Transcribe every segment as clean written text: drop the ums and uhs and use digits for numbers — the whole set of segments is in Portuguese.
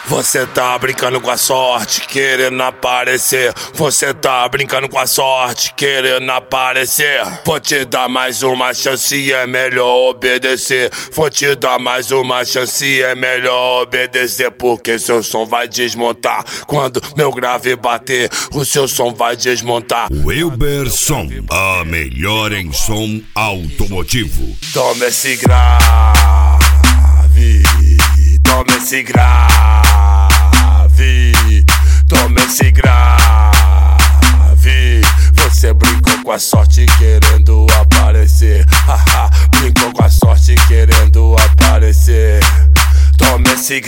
Você tá brincando com a sorte, querendo aparecer. Você tá brincando com a sorte, querendo aparecer. Vou te dar mais uma chance, é melhor obedecer. Vou te dar mais uma chance, é melhor obedecer. Porque seu som vai desmontar quando meu grave bater. O seu som vai desmontar. Wilberson, a melhor em som automotivo. Toma esse grave, toma esse grave, toma esse grave. Você brincou com a sorte querendo aparecer. Haha, brincou com a sorte querendo aparecer. Toma esse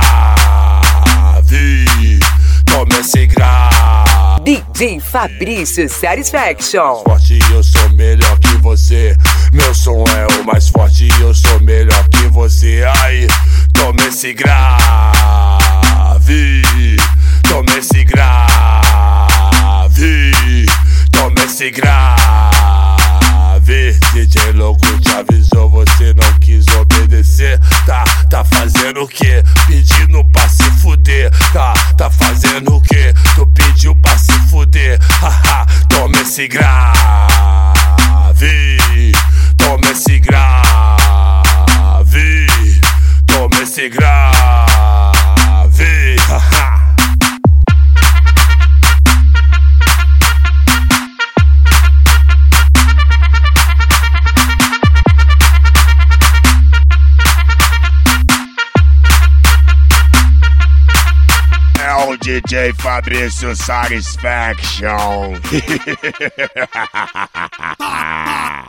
grave, toma esse grave. DJ Fabrício Satisfaction. Forte, eu sou melhor que você. Meu som é o mais forte, eu sou melhor que você. Aí, toma esse grave, toma esse grave, toma esse grave. DJ louco te avisou, você não quis obedecer. Tá fazendo o quê? Pedindo pra se fuder. Tá fazendo o quê? Tu pediu pra se fuder. Haha, toma esse grave, toma esse grave, toma esse grave. Haha. É o DJ Fabrício Satisfaction.